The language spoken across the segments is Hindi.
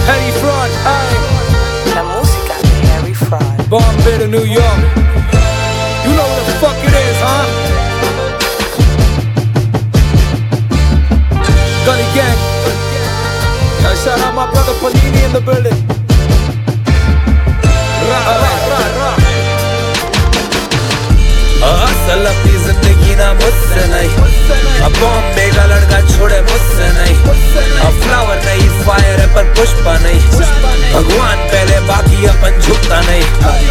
Harry Fraud, aye. La música de Harry Fraud. Bombay to New York. You know what the fuck it is, huh? Gully Gang. Yo, shout out my brother Panini in the building. असल अपनी जिंदगी ना मुझसे नहीं, अब बॉम्बे का लड़का छोड़े मुझसे नहीं, अब फ्लावर नहीं फायर है पर पुष्पा नहीं, भगवान पहले बाकी अपन झुकता नहीं।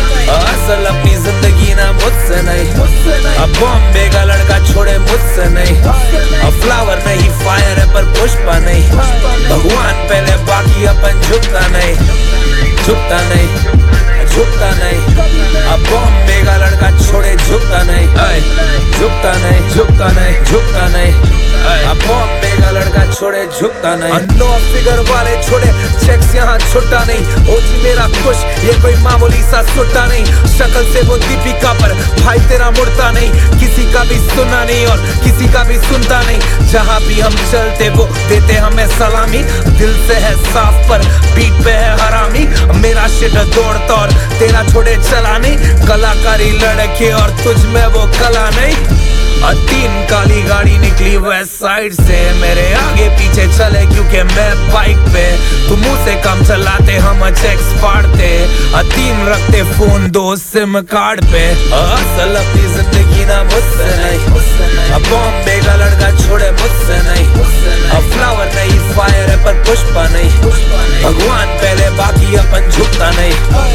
असल अपनी जिंदगी ना मुझसे नहीं, अब बॉम्बे का लड़का छोड़े मुझसे नहीं, अब फ्लावर नहीं फायर है पर पुष्पा नहीं, भगवान पहले बाकी अपन झुकता नहीं, झुकता नहीं, झुकता नहीं। अब बॉम्बे का लड़का छोड़े झुकता नहीं, झुकता नहीं, झुकता नहीं, झुकता नहीं। अब बॉम्बे का लड़का छोड़े झुकता नहीं। नो फिगर वाले छोड़े चेक्स यहाँ छुट्टा नहीं, ओजी मेरा खुश ये कोई मामूली सा सुट्टा नहीं, शक्ल से वो दीपिका पर भाई तेरा मुड़ता नहीं, किसी का भी सुना नहीं और किसी का भी सुनता नहीं, जहाँ भी हम चलते वो देते हमें सलामी, दिल से है साफ पर बीट पे है हरामी, मेरा शिट दौड़ता और तेरा छोड़े चला नहीं, कलाकारी लड़के और तुझ में वो कला नहीं। और 3 काली गाड़ी निकली वेस्ट साइड से, मेरे आगे पीछे चले क्योंकि मैं बाइक पे, तू मुंह से कम चलाते हम चेक्स फाड़ते, 3 रखते फोन 2 सिम कार्ड पे। असल अपनी जिंदगी ना मुझसे नहीं, अब बॉम्बे का लड़का छोड़े मुझसे नहीं, अब फ्लावर नहीं फायर है पर पुष्पा नहीं, भगवान पहले बाकी अपन झुकता नहीं।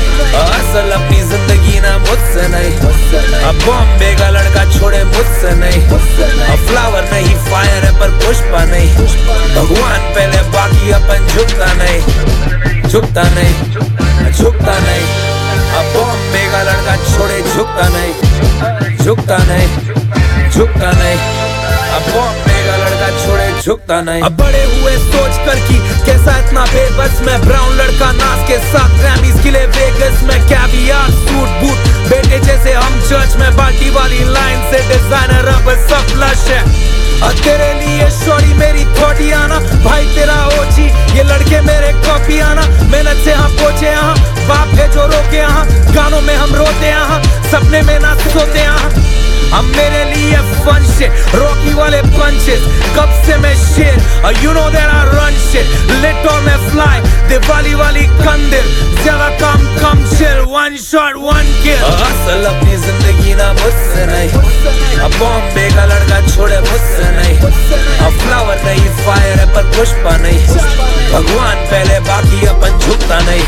असल अपनी जिंदगी ना मुझसे नहीं, अब बॉम्बे का लड़का छोड़े मुझसे नहीं, अब फ्लावर नहीं फायर है पर पुष्पा नहीं, भगवान पहले बाकी अपन झुकता नहीं, झुकता नहीं, झुकता नहीं। अब बॉम्बे का लड़का छोड़े झुकता नहीं, झुकता नहीं, झुकता नहीं। अब बॉम्बे का लड़का छोड़े झुकता नहीं। अब बड़े हुए सोच कर कि कैसा इतना बेबस में, ब्राउन लड़का नाच के साथ ग्रैमीज के लिए वेगस में, कैवियार सूट बूट बेटे जैसे हम चर्च में, बाल्टी वाली लाइन से डिजाइनर अब सब फ्लश है। तेरे लिए शॉरी मेरी थोड़ी आना, भाई तेरा ओजी ये लड़के मेरे कॉपी आना, मेहनत से हम पहुंचे यहाँ, बाप है जो रोके यहाँ, गानों में हम रोते यहाँ, सपने में ना सोते यहाँ, हम मेरे लिए फन शिट, रॉकी वाले पंचेस, कब से मैं शेर, you know that I run shit, lit और मैं fly, दिवाली वाली कंदिल, ज्यादा काम कम chill, one shot one kill। असल अपनी जिंदगी ना मुझसे नहीं, अब बॉम्बे का लड़का छोड़े मुझसे नहीं, अब फ्लावर नहीं फायर है पर पुष्पा नहीं, भगवान पहले बाकी अपन झुकता नहीं।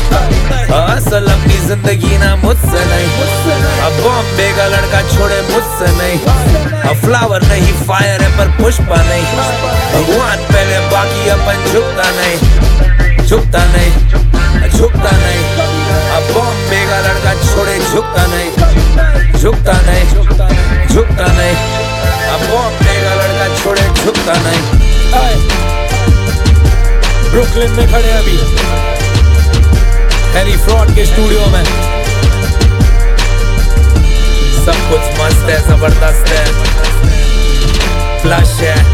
असल अपनी जिंदगी ना मुझसे नहीं, अब बॉम्बे का लड़का छोड़े मुझसे नहीं, अब फ्लावर नहीं फायर है पर पुष्पा नहीं, भगवान पहले बाकी अपन झुकता नहीं, झुकता नहीं, झुकता नहीं। अब बॉम्बे का लड़का छोड़े झुकता नहीं, झुकता नहीं, झुकता नहीं। अब बॉम्बे का लड़का छोड़े झुकता नहीं। ब्रुकलिन में खड़े अभी हैरी फ्रॉड के स्टूडियो में, सब कुछ मस्त है, जबरदस्त है, फ्लश है।